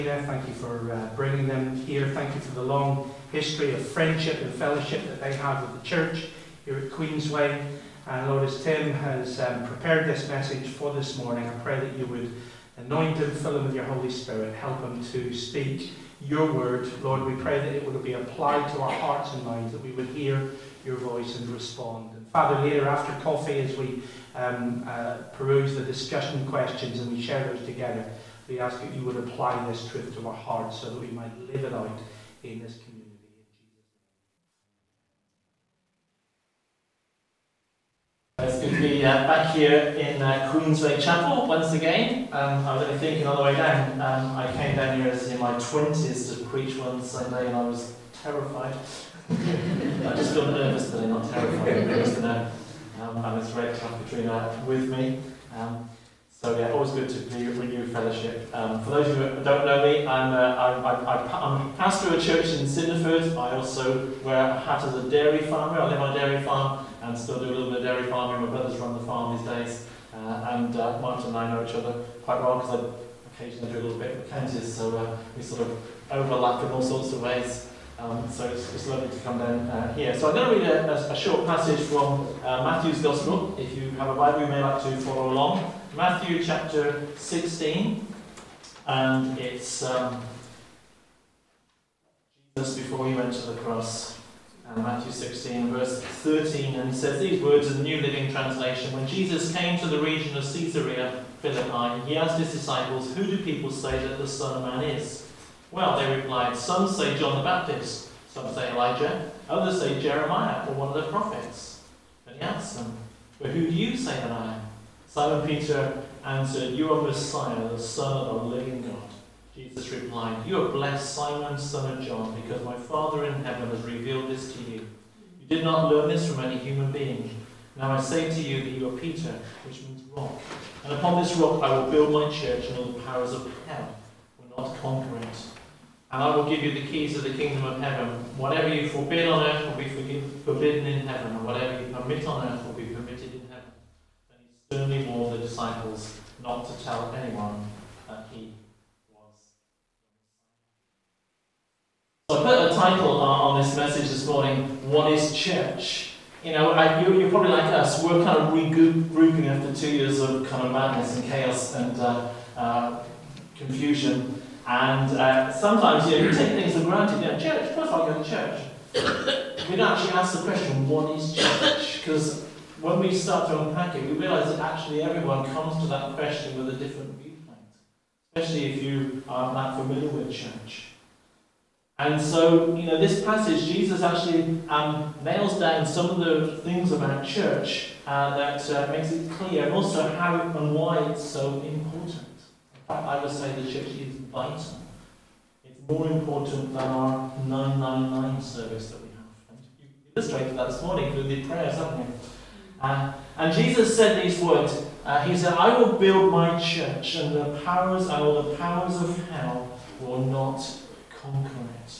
Thank you for bringing them here. Thank you for the long history of friendship and fellowship that they have with the church here at Queensway. And Lord, as Tim has prepared this message for this morning, I pray that you would anoint him, fill him with your Holy Spirit, help him to speak your word. Lord, we pray that it would be applied to our hearts and minds, that we would hear your voice and respond. And Father, later after coffee, as we peruse the discussion questions and we share those together, we ask that you would apply this truth to our hearts so that we might live it out in this community. It's good to be back here in Queensway Chapel once again. I was only thinking on the way down, I came down here as in my 20s to preach one Sunday and I was terrified. I just feel nervous today, not terrified. And it's great to have Katrina with me. So yeah, always good to be renew fellowship. For those of you who don't know me, I'm pastor of a church in Cinderford. I also wear a hat as a dairy farmer. I live on a dairy farm and still do a little bit of dairy farming. My brothers run the farm these days, and Martin and I know each other quite well because I occasionally do a little bit of counties, so we sort of overlap in all sorts of ways. So it's lovely to come down here. So I'm going to read a short passage from Matthew's Gospel. If you have a Bible, you may like to follow along. Matthew chapter 16, and it's Jesus before he went to the cross. Matthew 16, verse 13, and he says these words in the New Living Translation. When Jesus came to the region of Caesarea Philippi, he asked his disciples, "Who do people say that the Son of Man is?" Well, they replied, "Some say John the Baptist, some say Elijah, others say Jeremiah or one of the prophets." Then he asked them, "But who do you say that I am?" Simon Peter answered, "You are Messiah, the Son of the living God." Jesus replied, "You are blessed, Simon, son of John, because my Father in heaven has revealed this to you. You did not learn this from any human being. Now I say to you that you are Peter, which means rock. And upon this rock I will build my church, and all the powers of hell will not conquer it. And I will give you the keys of the kingdom of heaven. Whatever you forbid on earth will be forbidden in heaven, and whatever you permit on earth will be permitted in heaven." Then he sternly warned the disciples not to tell anyone that he was. So I put a title on this message this morning, "What is Church?" You know, you're probably like us, we're kind of regrouping after 2 years of kind of madness and chaos and confusion. And sometimes you take things for granted. Church, of course I go to church. We don't actually ask the question, what is church? Because when we start to unpack it, we realise that actually everyone comes to that question with a different viewpoint. Especially if you aren't that familiar with church. And so, this passage, Jesus actually nails down some of the things about church that makes it clear, and also how and why it's so important. I would say the church is vital. It's more important than our 999 service that we have. And you illustrated that this morning through the prayers, haven't you? And Jesus said these words. He said, "I will build my church, and all the powers of hell will not conquer it."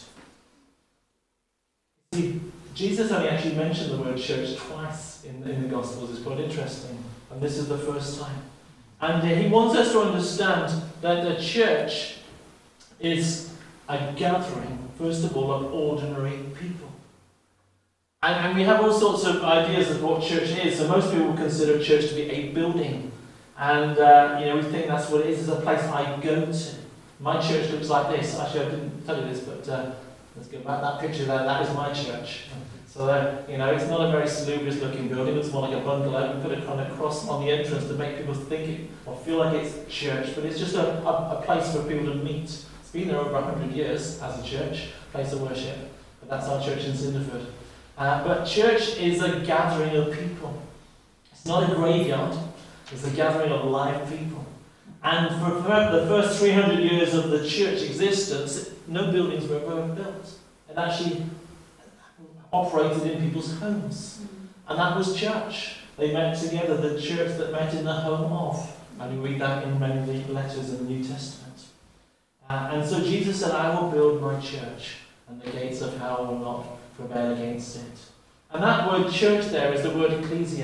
See, Jesus only actually mentioned the word church twice in the Gospels. It's quite interesting. And this is the first time. And he wants us to understand that the church is a gathering, first of all, of ordinary people. And we have all sorts of ideas of what church is. So most people consider church to be a building. And, we think that's what it is. It's a place I go to. My church looks like this. Actually, I didn't tell you this, but let's go back. That picture there, that is my church. So, it's not a very salubrious looking building. It's more like a bungalow. We put a kind of cross on the entrance to make people think or feel like it's church. But it's just a place for people to meet. It's been there over 100 years as a church, place of worship. But that's our church in Cinderford. But church is a gathering of people. It's not a graveyard. It's a gathering of live people. And for the first 300 years of the church existence, no buildings were ever built. It actually operated in people's homes. And that was church. They met together, the church that met in the home of. And you read that in many of the letters in the New Testament. And so Jesus said, "I will build my church, and the gates of hell will not prevail against it." And that word church there is the word ecclesia.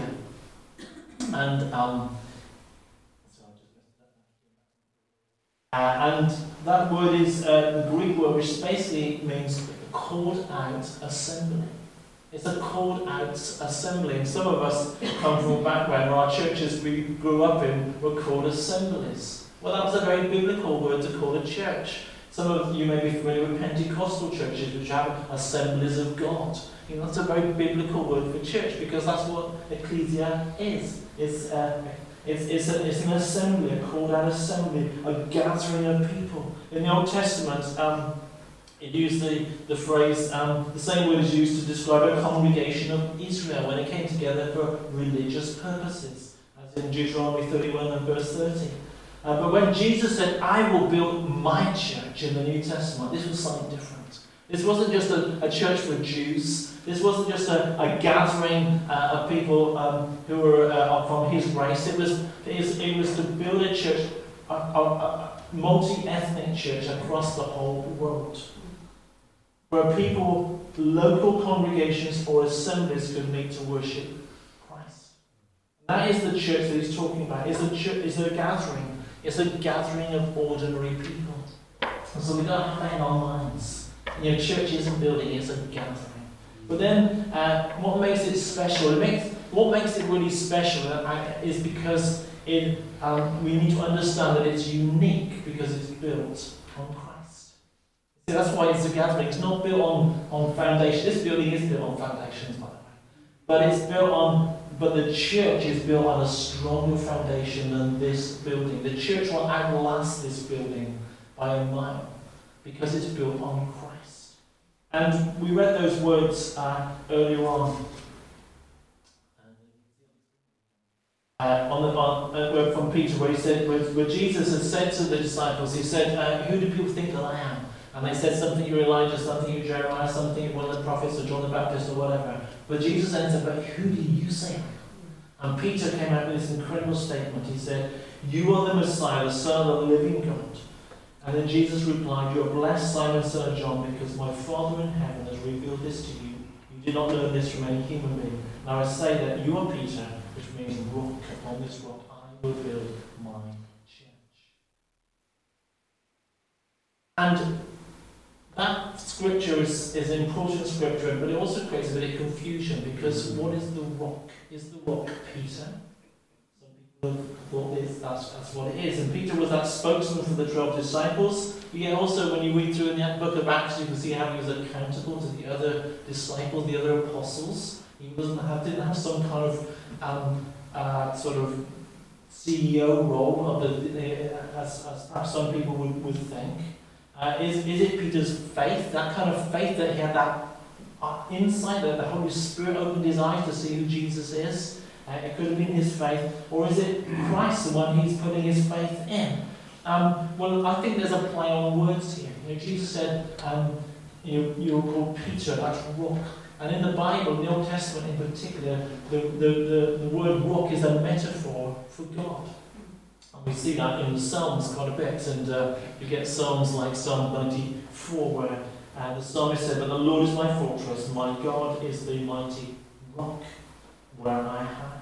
And that word is the Greek word, which basically means called out assembly. It's a called out assembly. And some of us come from a background where our churches we grew up in were called assemblies. Well, that was a very biblical word to call a church. Some of you may be familiar with Pentecostal churches, which have assemblies of God. You know, that's a very biblical word for church, because that's what ecclesia is. It's an assembly, a called out assembly, a gathering of people. In the Old Testament, it used the phrase, the same word is used to describe a congregation of Israel when it came together for religious purposes, as in Deuteronomy 31 and verse 30. But when Jesus said, I will build my church in the New Testament, this was something different. This wasn't just a church for Jews. This wasn't just a gathering of people who were from his race. It was to build a church, a multi-ethnic church across the whole world, where people, local congregations or assemblies could meet to worship Christ. That is the church that he's talking about. It's a gathering. It's a gathering of ordinary people. And so we've got to have that in our minds. You know, church isn't building, it's a gathering. But then, what makes it special? What makes it really special is because we need to understand that it's unique because it's built on Christ. See, that's why it's a gathering. It's not built on foundation. This building is built on foundations, by the way. But it's built on. But the church is built on a stronger foundation than this building. The church will outlast this building by a mile because it's built on Christ. And we read those words earlier on. From Peter, where he said, where Jesus had said to the disciples, he said, "Who do people think that I am?" And they said, "Something you're Elijah, something you're Jeremiah, something you're one of the prophets, or John the Baptist, or whatever." But Jesus answered, "But who do you say I am?" And Peter came out with this incredible statement. He said, "You are the Messiah, the Son of the living God." And then Jesus replied, "You are blessed, Simon, son of John, because my Father in heaven has revealed this to you. You did not learn this from any human being. Now I say that you are Peter, which means rock. Upon this rock I will build my church." And that scripture is an important scripture, but it also creates a bit of confusion, because what is the rock? Is the rock Peter? Some people have thought that's what it is. And Peter was that spokesman for the 12 disciples. But yet also, when you read through in that book of Acts, you can see how he was accountable to the other disciples, the other apostles. He didn't have some kind of sort of CEO role, as perhaps some people would think. Is it Peter's faith, that kind of faith that he had that insight, that the Holy Spirit opened his eyes to see who Jesus is? It could have been his faith. Or is it Christ, the one he's putting his faith in? Well, I think there's a play on words here. You know, Jesus said, you're called Peter, that's rock. And in the Bible, in the Old Testament in particular, the word rock is a metaphor for God. We see that in the Psalms quite a bit, and you get Psalms like Psalm 94, where the psalmist said, "But the Lord is my fortress, my God is the mighty rock where I hide."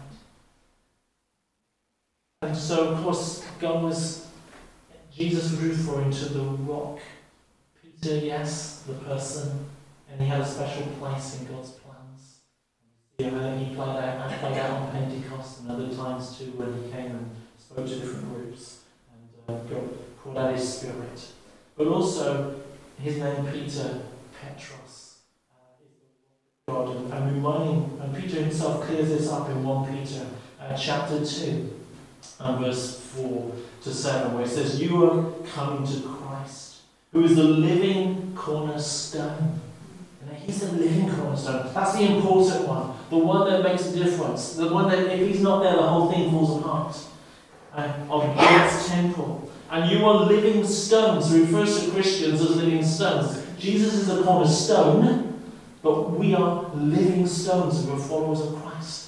And so, of course, Jesus was referring to the rock. Peter, yes, the person, and he had a special place in God's plans. He played out on Pentecost and other times too, when he came and spoke to different groups, and God poured out his Spirit. But also, his name Peter, Petros, is the God, and Peter himself clears this up in 1 Peter chapter 2, and verse 4 to 7, where it says, "You are coming to Christ, who is the living cornerstone." And he's the living cornerstone. That's the important one, the one that makes a difference, the one that if he's not there, the whole thing falls apart. Of God's temple. And you are living stones. He refers to Christians as living stones. Jesus is the cornerstone, but we are living stones and we're followers of Christ.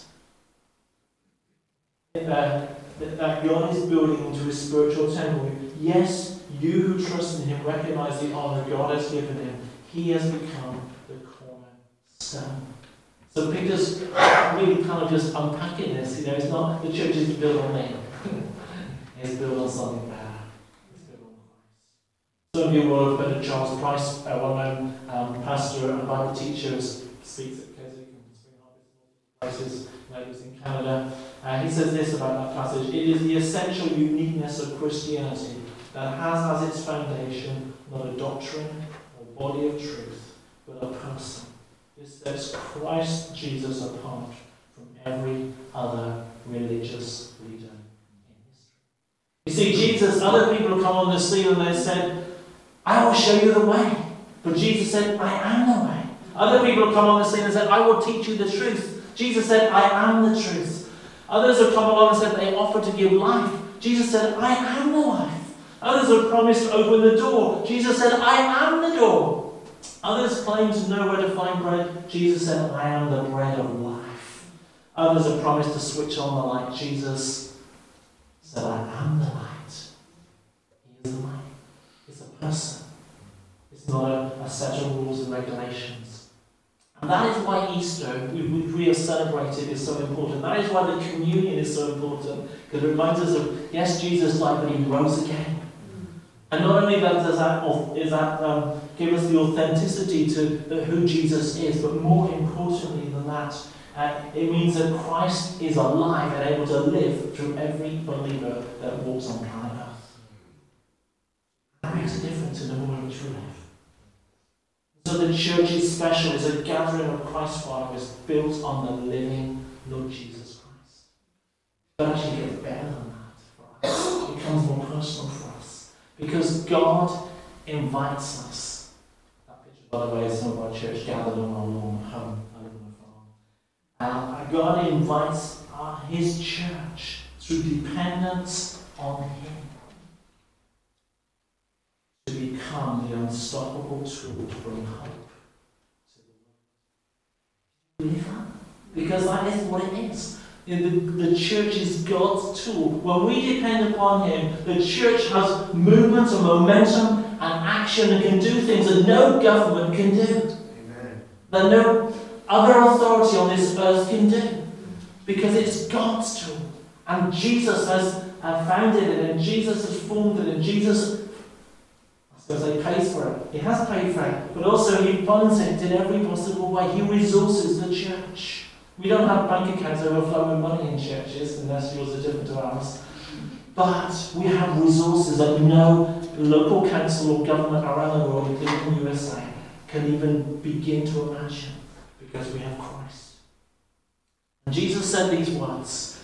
That God is building into his spiritual temple. Yes, you who trust in him recognize the honor God has given him. He has become the cornerstone. So Peter's really kind of just unpacking this. You know, it's not the church is built on me. It's built on something better. It's built on Christ. Some of you will have heard of Charles Price, a well-known pastor and Bible teacher who speaks at Keswick and Spring Harvest places, maybe in Canada. He says this about that passage: "It is the essential uniqueness of Christianity that has as its foundation not a doctrine or body of truth, but a person. This sets Christ Jesus apart from every other religious leader in history." You see, Jesus, other people come on the scene and they said, "I will show you the way." But Jesus said, "I am the way." Other people come on the scene and said, "I will teach you the truth." Jesus said, "I am the truth." Others have come along and said they offer to give life. Jesus said, "I am the life." Others have promised to open the door. Jesus said, "I am the door." Others claim to know where to find bread. Jesus said, "I am the bread of life." Others have promised to switch on the light. Jesus said, "I am the light." He is the light. It's a person. It's not a set of rules and regulations. And that is why Easter, which we have celebrated, is so important. That is why the communion is so important. Because it reminds us of, yes, Jesus died, but he rose again. And not only that does that give us the authenticity to who Jesus is, but more importantly than that, it means that Christ is alive and able to live through every believer that walks on planet Earth. That makes a difference in the world in which we live. So the church is special. It's a gathering of Christ's followers built on the living Lord Jesus Christ. But actually gets better than that for us. It becomes more personal for us. Because God invites us. That picture, by the way, is some of our church gathered on our lawn at home. I live on a farm. God invites His church through dependence on Him to become the unstoppable tool to bring hope to the world. Believe that? Because that is what it is. The church is God's tool. When we depend upon Him, the church has movement and momentum and action and can do things that no government can do. Amen. That no other authority on this earth can do. Because it's God's tool. And Jesus has founded it, and Jesus has formed it, and Jesus, I suppose, He pays for it. He has paid for it. But also He funds it in every possible way. He resources the church. We don't have bank accounts overflowing with money in churches, unless yours are different to ours. But we have resources that no local council or government around the world, including the USA, can even begin to imagine, because we have Christ. And Jesus said these words: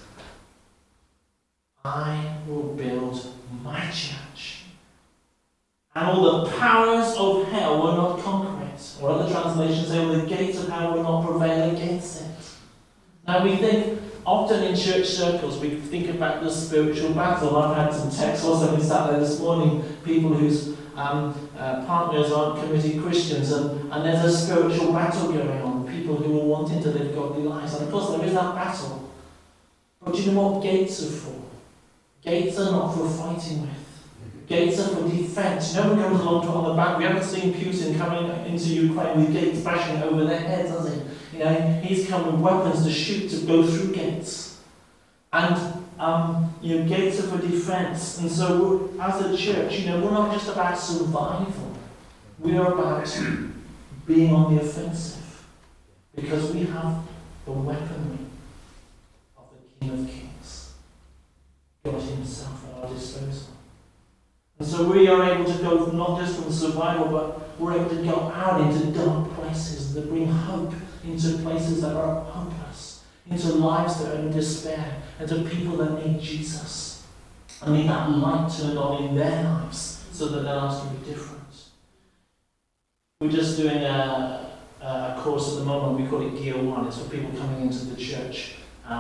"I will build my church, and all the powers of hell will not conquer it." Or other translations say, "All the gates of hell will not prevail against it." Now we think, often in church circles, we think about the spiritual battle. I've had some texts also we sat there this morning, people whose partners aren't committed Christians, and there's a spiritual battle going on, people who are wanting to live godly lives. And of course there is that battle. But do you know what gates are for? Gates are not for fighting with. Gates are for defence. No one comes along to on the back. We haven't seen Putin coming into Ukraine with gates bashing over their heads, has he? You know, he's come with weapons to shoot, to go through gates. And, gates are for defence. And so, as a church, we're not just about survival. We are about being on the offensive. Because we have the weaponry of the King of Kings, God Himself, at our disposal. And so we are able to go not just from survival, but we're able to go out into dark places that bring hope into places that are hopeless, into lives that are in despair, and to people that need Jesus. And need that light turned on in their lives so that their lives can be different. We're just doing a course at the moment. We call it Gear 1. It's for people coming into the church.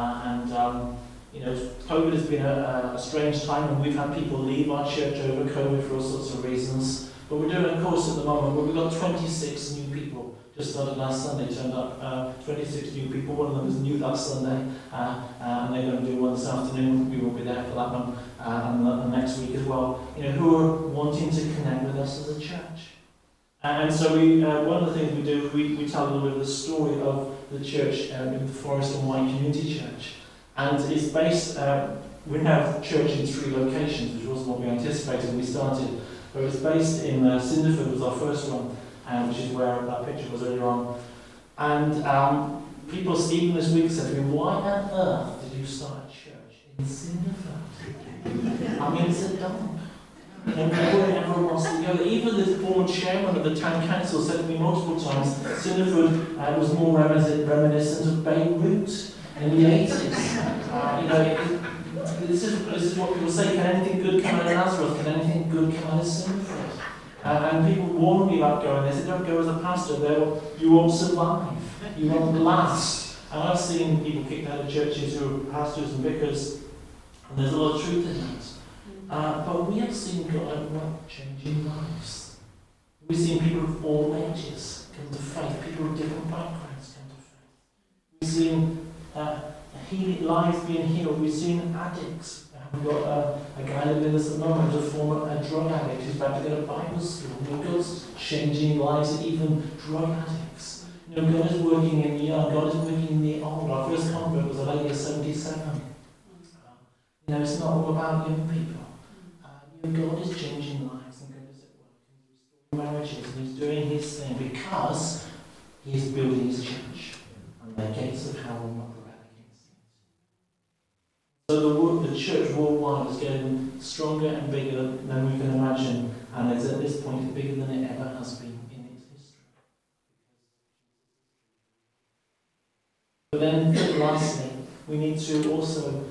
COVID has been a strange time, and we've had people leave our church over COVID for all sorts of reasons. But we're doing a course at the moment where we've got 26 new people. Just started last Sunday, turned up 26 new people. One of them is new that Sunday, and they're going to do one this afternoon. We will be there for that one, and the next week as well. Who are wanting to connect with us as a church. And so one of the things we do, we tell a little bit of the story of the church in the Forest and Wine Community Church. And it's based, we now have church in 3 locations, which wasn't what we anticipated when we started. But it was based in Cinderford, was our first one, which is where that picture was earlier on. And people even this week said to me, why on earth did you start a church in Cinderford? I mean, it's a dump. And everyone wants to go. Even the former chairman of the town council said to me multiple times, Cinderford was more reminiscent of Beirut in the 80s. This is what people say, can anything good come out of Nazareth? Can anything good come out of Cinderford? And people warn me about going. They say, don't go as a pastor, you won't survive, you won't last. And I've seen people kicked out of churches who are pastors and vicars, and there's a lot of truth in that. But we have seen God work changing lives. We've seen people of all ages come to faith, people of different backgrounds come to faith. We've seen lives being healed. We've seen addicts. We've got a guy living in us at the moment, a drug addict who's about to go to Bible school. God's changing lives of even drug addicts. God is working in the young, God is working in the old. Our first convert was a lady of 77. It's not all about young people. God is changing lives and God is at work and restoring marriages and He's doing His thing because He is building His church and the gates of hell will not prevail against it. So the church worldwide is getting stronger and bigger than we can imagine, and is at this point bigger than it ever has been in its history. But then lastly, we need to also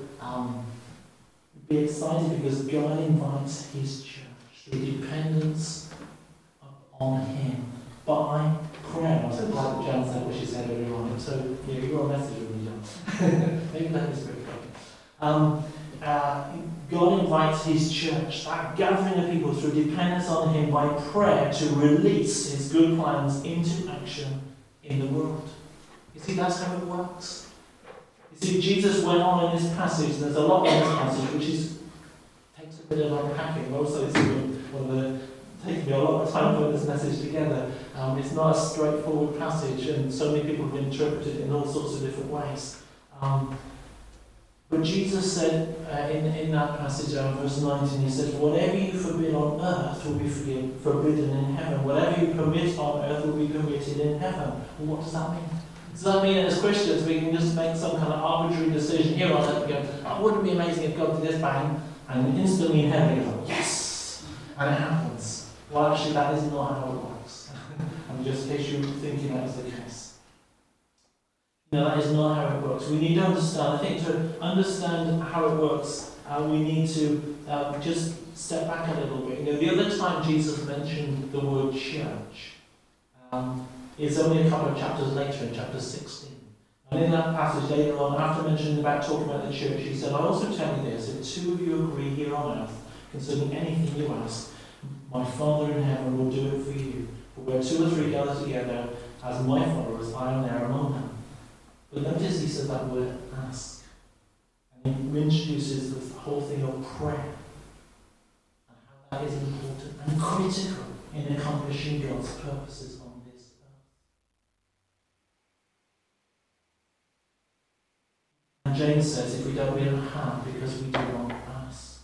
be excited because God invites His church through dependence on Him by prayer. I was so glad that Jan said what she said earlier on. So, you got a message with me, Jan. Maybe that is very good. God invites His church, that gathering of people, through dependence on Him by prayer to release His good plans into action in the world. You see, that's how it works. You see, Jesus went on in this passage, and there's a lot in this passage which takes a bit of unpacking. Also, it's taken me a lot of time putting this message together. It's not a straightforward passage, and so many people have interpreted it in all sorts of different ways. But Jesus said in that passage, verse 19, He said, whatever you forbid on earth will be forbidden in heaven. Whatever you permit on earth will be permitted in heaven. Well, what does that mean? Does that mean as Christians we can just make some kind of arbitrary decision here on earth and go, oh, wouldn't it be amazing if God did this, bang, and instantly in heaven you go, yes! And it happens. Well, actually, that is not how it works. And just in case you're thinking that is the case. That is not how it works. We need to understand. I think to understand how it works, we need to just step back a little bit. The other time Jesus mentioned the word church, it's only a couple of chapters later, in chapter 16. And in that passage later on, after mentioning talking about the church, He said, I also tell you this, if two of you agree here on earth concerning anything you ask, my Father in heaven will do it for you. For where two or three gather together as my followers, I am there among them. But notice He said that word ask. And He introduces the whole thing of prayer. And how that is important and critical in accomplishing God's purposes on this earth. And James says, if we don't have because we do not ask.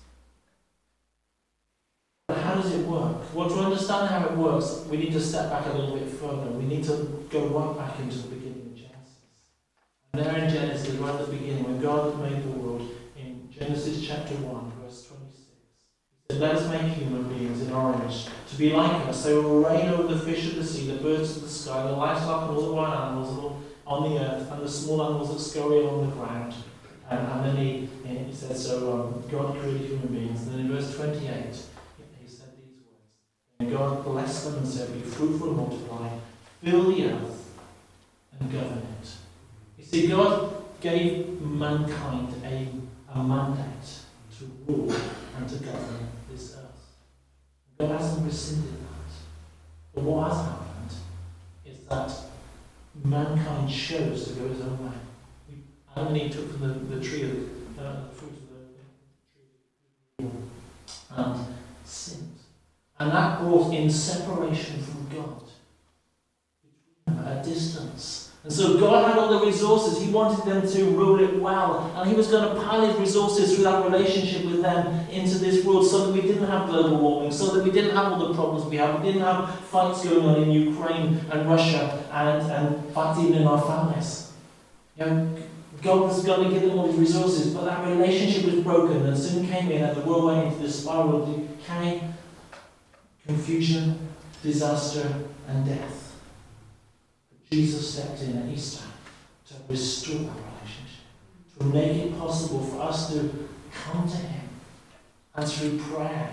But how does it work? Well, to understand how it works, we need to step back a little bit further. We need to go right back into the beginning of Genesis. And there in Genesis, right at the beginning, when God had made the world, in Genesis chapter 1, verse 26, He said, let us make human beings in our image, to be like us. They will reign over the fish of the sea, the birds of the sky, the livestock and all the wild animals on the earth, and the small animals that scurry along the ground. And then he said, so God created human beings. And then in verse 28, He said these words. And God blessed them and said, be fruitful and multiply, fill the earth and govern it. You see, God gave mankind a mandate to rule and to govern this earth. God hasn't rescinded that. But what has happened is that mankind chose to go his own way. Adam and Eve took from the tree of the fruit of the tree and sinned. And that brought in separation from God. A distance. And so God had all the resources. He wanted them to rule it well. And he was going to pile his resources through that relationship with them into this world so that we didn't have global warming, so that we didn't have all the problems we have. We didn't have fights going on in Ukraine and Russia and fights even in our families. You know, God was going to give them all these resources, but that relationship was broken and soon came in and the world went into this spiral of decay, confusion, disaster and death. Jesus stepped in at Easter to restore that relationship, to make it possible for us to come to him and through prayer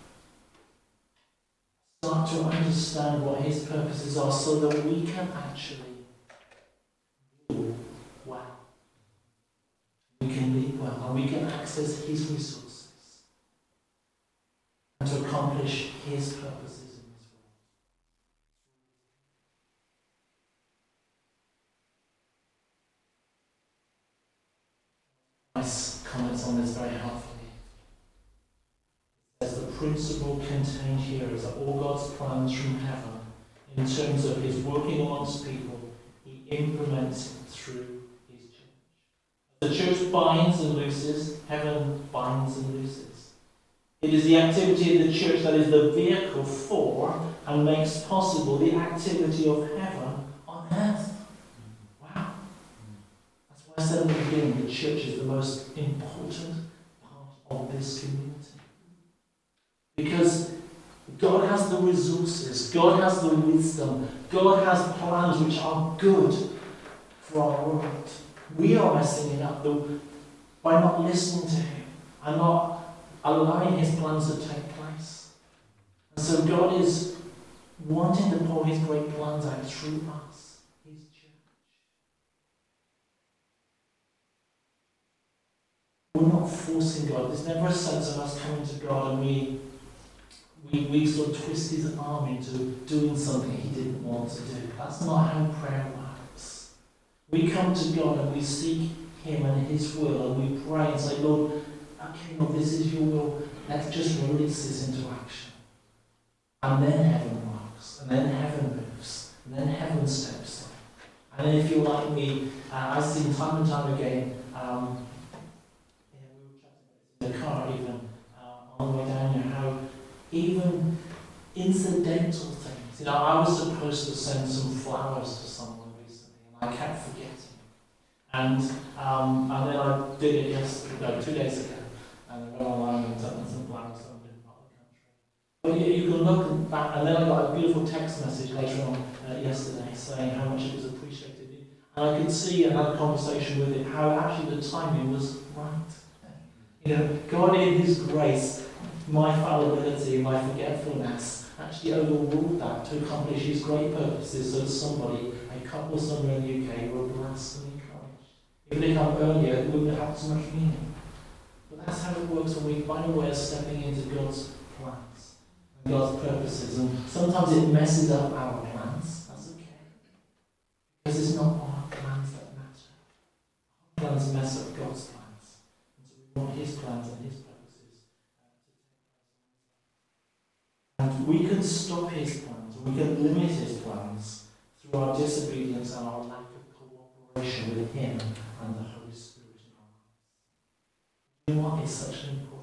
start to understand what his purposes are so that we can actually rule well. We can lead well and we can access his resources and to accomplish his purposes. Comments on this very helpfully. It says the principle contained here is that all God's plans from heaven, in terms of his working amongst people, he implements it through his church. The church binds and looses, heaven binds and looses. It is the activity of the church that is the vehicle for and makes possible the activity of heaven on earth. I said at the beginning, the church is the most important part of this community. Because God has the resources, God has the wisdom, God has plans which are good for our world. We are messing it up by not listening to him and not allowing his plans to take place. And so God is wanting to pour his great plans out through us. We're not forcing God. There's never a sense of us coming to God and we sort of twist his arm into doing something he didn't want to do. That's not how prayer works. We come to God and we seek him and his will and we pray and say, Lord, okay, Lord, this is your will. Let's just release this into action. And then heaven works. And then heaven moves. And then heaven steps in. And if you're like me, I've seen time and time again, the car even on the way down here, how even incidental things. I was supposed to send some flowers to someone recently and I kept forgetting. And then I did it 2 days ago. And I went online and sent some flowers to a different part of the country. But you can look back, and then I got a beautiful text message later on yesterday saying how much it was appreciated. And I could see and had a conversation with it how actually the timing was right. God in his grace, my fallibility, my forgetfulness, actually overruled that to accomplish his great purposes so that somebody, a couple somewhere in the UK, were blessed and encouraged. If they come earlier, it wouldn't have so much meaning. But that's how it works when we find a way of stepping into God's plans and God's purposes. And sometimes it messes up our plans. That's okay. Because it's not our plans that matter. Our plans mess up God's plans. Want his plans and his purposes and we can stop his plans, we can limit his plans through our disobedience and our lack of cooperation with him and the Holy Spirit in our lives. You know what is such an important